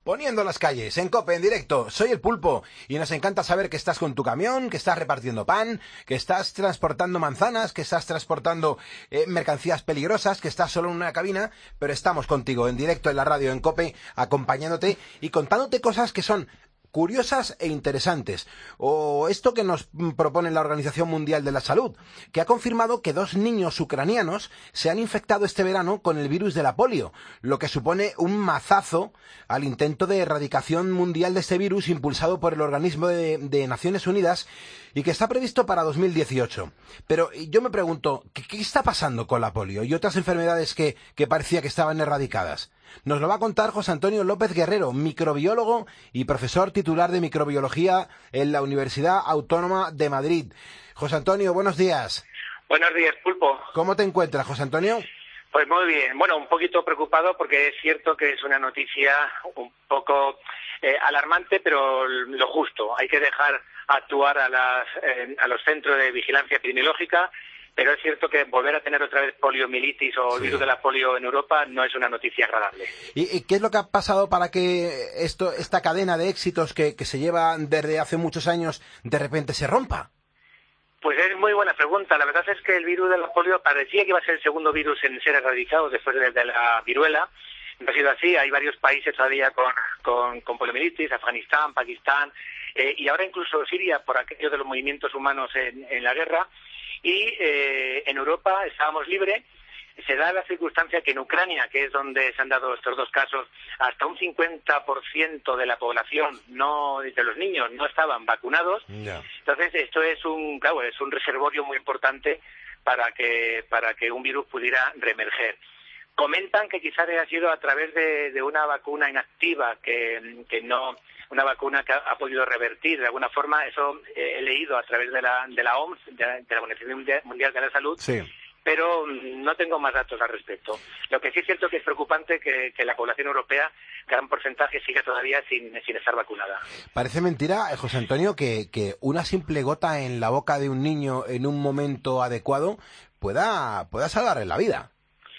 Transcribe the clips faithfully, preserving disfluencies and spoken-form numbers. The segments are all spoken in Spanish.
Poniendo las calles, en COPE, en directo, soy el Pulpo y nos encanta saber que estás con tu camión, que estás repartiendo pan, que estás transportando manzanas, que estás transportando eh, mercancías peligrosas, que estás solo en una cabina, pero estamos contigo en directo en la radio, en COPE, acompañándote y contándote cosas que son curiosas e interesantes. O esto que nos propone la Organización Mundial de la Salud, que ha confirmado que dos niños ucranianos se han infectado este verano con el virus de la polio, lo que supone un mazazo al intento de erradicación mundial de este virus impulsado por el Organismo de, de Naciones Unidas y que está previsto para dos mil dieciocho. Pero yo me pregunto, ¿qué, qué está pasando con la polio y otras enfermedades que, que parecía que estaban erradicadas? Nos lo va a contar José Antonio López Guerrero, microbiólogo y profesor titular de microbiología en la Universidad Autónoma de Madrid. José Antonio, buenos días. Buenos días, Pulpo. ¿Cómo te encuentras, José Antonio? Pues muy bien. Bueno, un poquito preocupado porque es cierto que es una noticia un poco eh, alarmante, pero lo justo. Hay que dejar actuar a, las, eh, a los centros de vigilancia epidemiológica. Pero es cierto que volver a tener otra vez poliomielitis o el virus sí. de la polio en Europa no es una noticia agradable. ¿Y, y qué es lo que ha pasado para que esto, esta cadena de éxitos que, que se lleva desde hace muchos años de repente se rompa? Pues es muy buena pregunta. La verdad es que el virus de la polio parecía que iba a ser el segundo virus en ser erradicado después de, de la viruela. No ha sido así. Hay varios países todavía con, con, con poliomielitis, Afganistán, Pakistán eh, y ahora incluso Siria por aquello de los movimientos humanos en, en la guerra. Y eh, en Europa estábamos libres. Se da la circunstancia que en Ucrania, que es donde se han dado estos dos casos, hasta un cincuenta por ciento de la población, no de los niños, no estaban vacunados. Yeah. Entonces, esto es un, claro, es un reservorio muy importante para que para que un virus pudiera reemerger. Comentan que quizás haya sido a través de, de una vacuna inactiva que, que no... una vacuna que ha, ha podido revertir de alguna forma, eso eh, he leído a través de la, de la O M S, de, de la Organización Mundial de la Salud, sí. pero no tengo más datos al respecto. Lo que sí es cierto que es preocupante que, que la población europea, gran porcentaje, siga todavía sin, sin estar vacunada. Parece mentira, José Antonio, que, que una simple gota en la boca de un niño en un momento adecuado pueda, pueda salvarle la vida.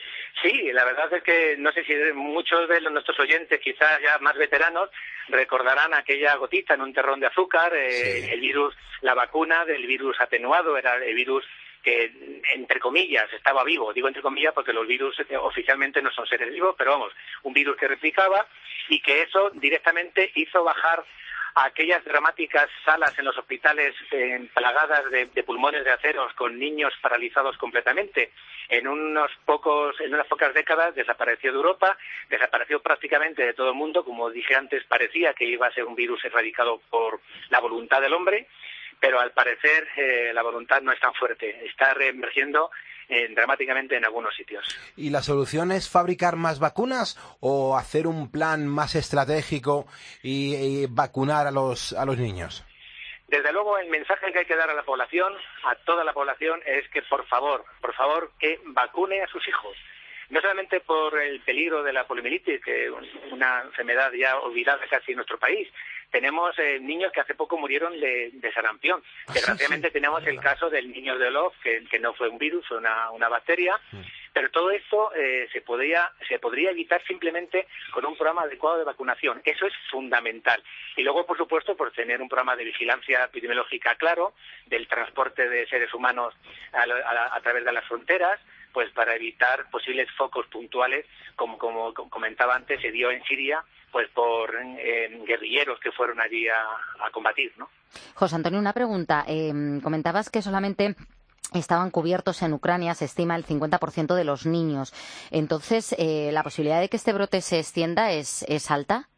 Sí, la verdad es que no sé si muchos de los, nuestros oyentes, quizás ya más veteranos, recordarán aquella gotita en un terrón de azúcar, eh, sí. el virus, la vacuna del virus atenuado, era el virus que, entre comillas, estaba vivo. Digo entre comillas porque los virus eh, oficialmente no son seres vivos, pero vamos, un virus que replicaba y que eso directamente hizo bajar a aquellas dramáticas salas en los hospitales eh, plagadas de, de pulmones de aceros con niños paralizados completamente. En unos pocos, en unas pocas décadas desapareció de Europa, desapareció prácticamente de todo el mundo. Como dije antes, parecía que iba a ser un virus erradicado por la voluntad del hombre, pero al parecer eh, la voluntad no es tan fuerte. Está reemergiendo eh, dramáticamente en algunos sitios. ¿Y la solución es fabricar más vacunas o hacer un plan más estratégico y, y vacunar a los, a los niños? Desde luego, el mensaje que hay que dar a la población, a toda la población, es que por favor, por favor, que vacune a sus hijos. No solamente por el peligro de la poliomielitis, que es una enfermedad ya olvidada casi en nuestro país. Tenemos eh, niños que hace poco murieron de, de sarampión. Desgraciadamente sí, sí, tenemos el caso del niño de Olof, que, que no fue un virus, fue una, una bacteria. Sí. Pero todo esto eh, se podría se podría evitar simplemente con un programa adecuado de vacunación. Eso es fundamental. Y luego, por supuesto, por tener un programa de vigilancia epidemiológica claro, del transporte de seres humanos a, a, a través de las fronteras, pues para evitar posibles focos puntuales, como, como, como comentaba antes, se dio en Siria, pues por eh, guerrilleros que fueron allí a, a combatir, ¿no? José Antonio, una pregunta. Eh, comentabas que solamente estaban cubiertos en Ucrania, se estima, el cincuenta por ciento de los niños. Entonces, eh, ¿la posibilidad de que este brote se extienda es, es alta?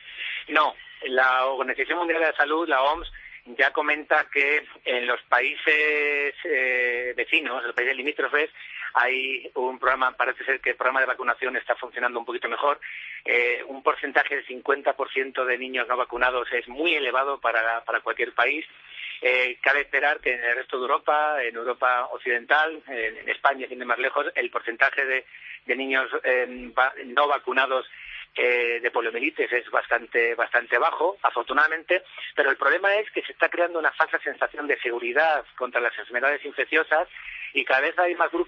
No. La Organización Mundial de la Salud, la O M S, ya comenta que en los países eh, vecinos, en los países limítrofes, hay un programa, parece ser que el programa de vacunación está funcionando un poquito mejor. Eh, un porcentaje del cincuenta por ciento de niños no vacunados es muy elevado para, para cualquier país. Eh, cabe esperar que en el resto de Europa, en Europa occidental, en, en España, sin ir más lejos, el porcentaje de, de niños eh, va, no vacunados eh, de poliomielitis es bastante bastante bajo, afortunadamente, pero el problema es que se está creando una falsa sensación de seguridad contra las enfermedades infecciosas y cada vez hay más grupos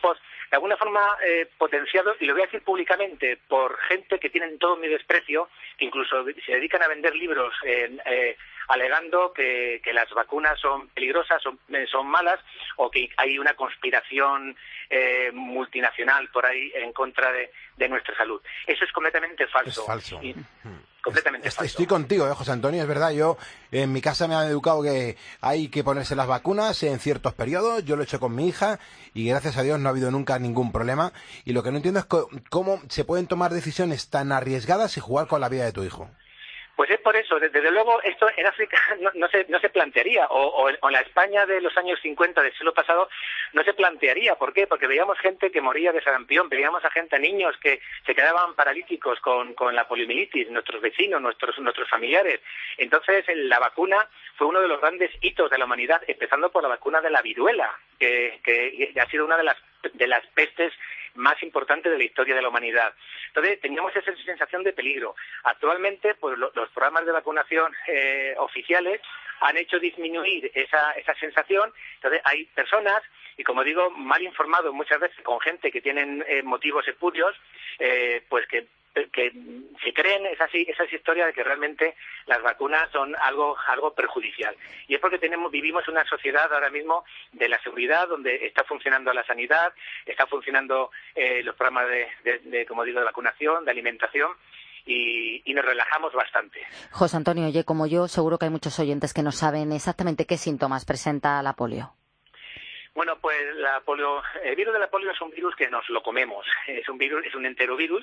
de alguna forma eh, potenciado, y lo voy a decir públicamente, por gente que tienen todo mi desprecio, que incluso se dedican a vender libros eh, eh, alegando que, que las vacunas son peligrosas, son, son malas, o que hay una conspiración eh, multinacional por ahí en contra de, de nuestra salud. Eso es completamente falso. Es falso. Y, completamente estoy, falso. Estoy contigo, eh, José Antonio, es verdad. Yo en mi casa me han educado que hay que ponerse las vacunas en ciertos periodos. Yo lo he hecho con mi hija y gracias a Dios no ha habido nunca ningún problema. Y lo que no entiendo es cómo se pueden tomar decisiones tan arriesgadas y jugar con la vida de tu hijo. Pues es por eso, desde luego esto en África no, no, se, no se plantearía, o, o, o en la España de los años cincuenta del siglo pasado no se plantearía. ¿Por qué? Porque veíamos gente que moría de sarampión, veíamos a gente, a niños que se quedaban paralíticos con, con la poliomielitis, nuestros vecinos, nuestros, nuestros familiares. Entonces la vacuna fue uno de los grandes hitos de la humanidad, empezando por la vacuna de la viruela, que, que ha sido una de las, de las pestes más importante de la historia de la humanidad. Entonces teníamos esa sensación de peligro. Actualmente, pues lo, los programas de vacunación eh, oficiales han hecho disminuir esa, esa sensación. Entonces hay personas, y como digo, mal informados muchas veces, con gente que tienen eh, motivos espurios, eh, pues que que se creen esas, esas historias de que realmente las vacunas son algo algo perjudicial. Y es porque tenemos vivimos una sociedad ahora mismo de la seguridad, donde está funcionando la sanidad, está funcionando eh, los programas de, de, de, como digo, de vacunación, de alimentación, y, y nos relajamos bastante. José Antonio, oye, como yo, seguro que hay muchos oyentes que no saben exactamente qué síntomas presenta la polio. Bueno, pues la polio, el virus de la polio es un virus que nos lo comemos. Es un virus, es un enterovirus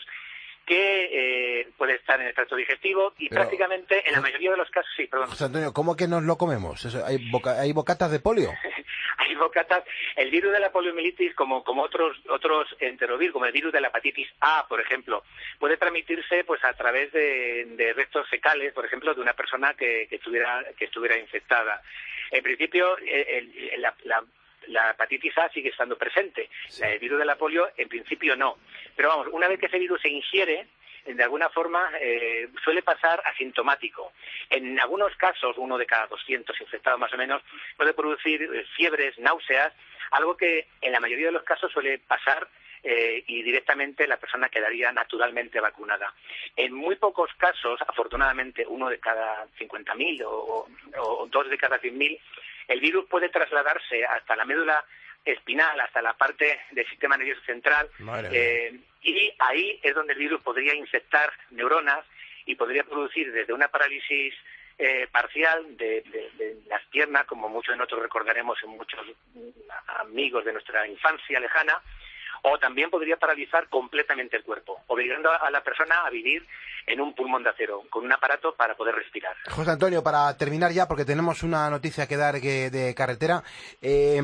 que eh, puede estar en el tracto digestivo y Pero, prácticamente en la mayoría de los casos, sí, perdón. José Antonio, ¿cómo que nos lo comemos? Eso, ¿hay, boca, ¿Hay bocatas de polio? Hay bocatas. El virus de la poliomielitis, como, como otros otros enterovirus, como el virus de la hepatitis A, por ejemplo, puede transmitirse pues a través de, de restos fecales, por ejemplo, de una persona que, que estuviera que estuviera infectada. En principio, el, el, la, la la hepatitis A sigue estando presente. Sí. El virus de la polio, en principio, no. Pero vamos, una vez que ese virus se ingiere, de alguna forma eh, suele pasar asintomático. En algunos casos, uno de cada doscientos infectados más o menos, puede producir eh, fiebres, náuseas, algo que en la mayoría de los casos suele pasar eh, y directamente la persona quedaría naturalmente vacunada. En muy pocos casos, afortunadamente, uno de cada cincuenta mil o, o, o dos de cada cien mil, el virus puede trasladarse hasta la médula espinal, hasta la parte del sistema nervioso central, eh, y ahí es donde el virus podría infectar neuronas y podría producir desde una parálisis eh, parcial de, de, de las piernas, como muchos de nosotros recordaremos en muchos amigos de nuestra infancia lejana, o también podría paralizar completamente el cuerpo, obligando a la persona a vivir en un pulmón de acero, con un aparato para poder respirar. José Antonio, para terminar ya, porque tenemos una noticia que dar que, de carretera, eh,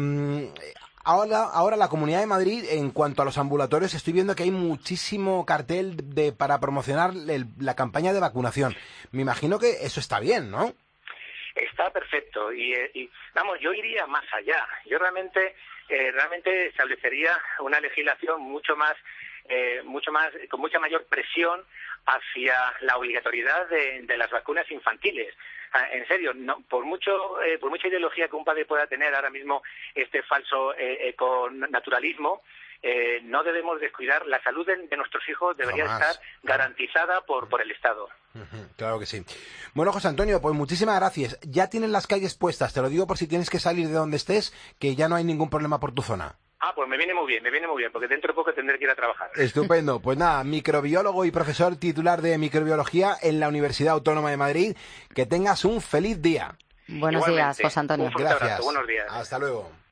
ahora, ahora la Comunidad de Madrid, en cuanto a los ambulatorios, estoy viendo que hay muchísimo cartel de, para promocionar el, la campaña de vacunación. Me imagino que eso está bien, ¿no? Está perfecto y, y vamos, yo iría más allá. Yo realmente eh, realmente establecería una legislación mucho más eh, mucho más con mucha mayor presión hacia la obligatoriedad de, de las vacunas infantiles. Ah, en serio, no, por mucho eh, por mucha ideología que un padre pueda tener ahora mismo este falso eh, econaturalismo, eh, no debemos descuidar la salud de, de nuestros hijos. Debería Jamás. estar garantizada por por el Estado. Uh-huh, claro que sí. Bueno, José Antonio, pues muchísimas gracias. Ya tienen las calles puestas, te lo digo por si tienes que salir de donde estés, que ya no hay ningún problema por tu zona. Ah, pues me viene muy bien, me viene muy bien, porque dentro de poco tendré que ir a trabajar. Estupendo. Pues nada, microbiólogo y profesor titular de microbiología en la Universidad Autónoma de Madrid. Que tengas un feliz día. Buenos Igualmente. días, José Antonio. Un fuerte Gracias. abrazo, buenos días. Hasta luego.